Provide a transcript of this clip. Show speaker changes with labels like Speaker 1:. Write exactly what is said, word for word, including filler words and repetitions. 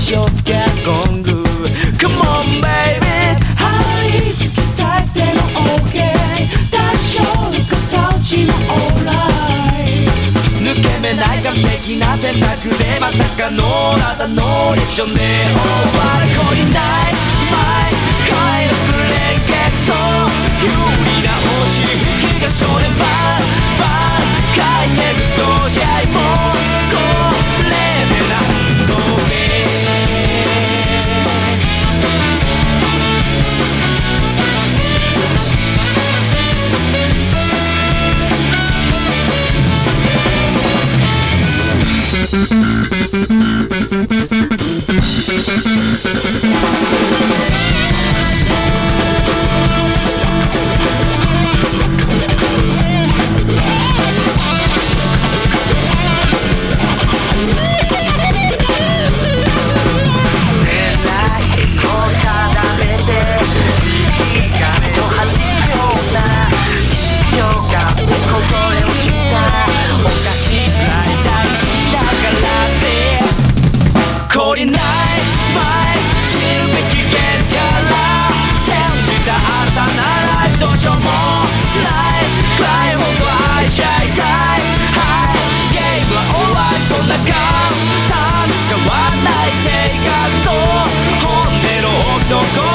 Speaker 1: ショーつけゴング Come on baby
Speaker 2: 張り付きたいっての OK 多少形の Alright
Speaker 1: 抜け目ない完璧な選択でまさかのあなたのリアクションで終わる懲りない毎回の連結そう有利な星吹きが少年版挽回してくと試合もこれでなんとね懲りない前知るべき限から転じたあなたならどうしようもないくらいほど愛しちゃいたい、はい、ゲームは終わりそんな簡単変わらない性格と本音の大きな声